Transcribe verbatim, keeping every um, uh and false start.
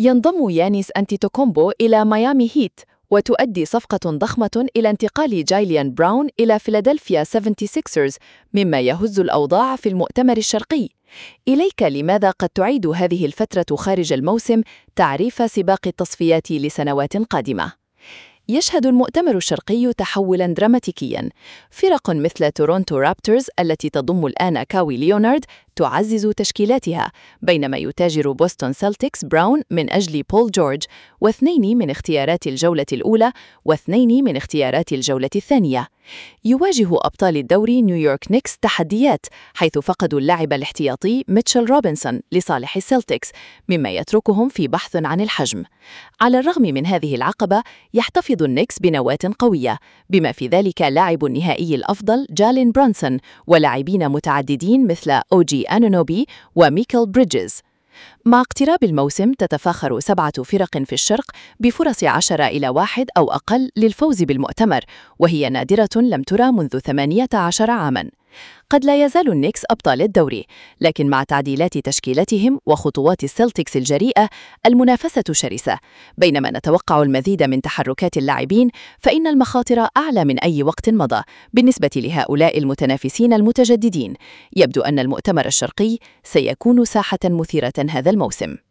ينضم يانيس أنتيتوكومبو إلى ميامي هيت، وتؤدي صفقة ضخمة إلى انتقال جايليان براون إلى فيلادلفيا سيفنتي سيكسرز، مما يهز الأوضاع في المؤتمر الشرقي. إليك لماذا قد تعيد هذه الفترة خارج الموسم تعريف سباق التصفيات لسنوات قادمة؟ يشهد المؤتمر الشرقي تحولاً دراماتيكياً. فرق مثل تورونتو رابترز التي تضم الآن كاوي ليونارد تعزز تشكيلاتها، بينما يتاجر بوسطن سيلتيكس براون من أجل بول جورج، واثنين من اختيارات الجولة الأولى واثنين من اختيارات الجولة الثانية. يواجه أبطال الدوري نيويورك نيكس تحديات، حيث فقدوا اللاعب الاحتياطي ميتشل روبنسون لصالح السيلتيكس، مما يتركهم في بحث عن الحجم. على الرغم من هذه العقبة، يحتفظ النيكس بنواة قوية، بما في ذلك لاعب النهائي الأفضل جالين برانسون، ولاعبين متعددين مثل أوجي أنونوبي وميكل بريدجز. مع اقتراب الموسم تتفاخر سبعة فرق في الشرق بفرص عشرة إلى واحد أو أقل للفوز بالمؤتمر، وهي نادرة لم ترى منذ ثمانية عشر عاماً. قد لا يزال النيكس أبطال الدوري، لكن مع تعديلات تشكيلتهم وخطوات السلتيكس الجريئة المنافسة شرسة. بينما نتوقع المزيد من تحركات اللاعبين، فإن المخاطر أعلى من أي وقت مضى بالنسبة لهؤلاء المتنافسين المتجددين. يبدو أن المؤتمر الشرقي سيكون ساحة مثيرة هذا الموسم.